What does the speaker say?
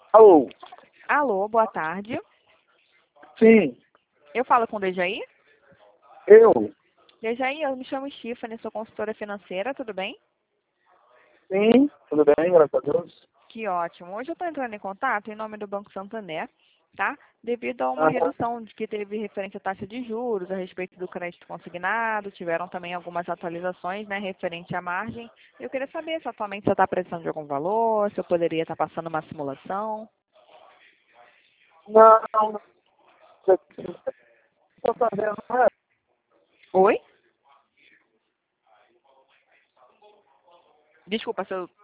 Alô? Alô, boa tarde. Sim, Eu falo com o Dejaí? eu. Dejaí, eu me chamo Stephanie, sou consultora financeira, tudo bem? Sim, tudo bem, graças a Deus. Que ótimo. Hoje eu estou entrando em contato em nome do Banco Santander, tá? Devido a uma Aham. redução que teve referente à taxa de juros, a respeito do crédito consignado, tiveram também algumas atualizações, né, referente à margem. Eu queria saber se atualmente você está precisando de algum valor, se eu poderia estar passando uma simulação. Não, não, estou fazendo, não é? Oi? Desculpa, seu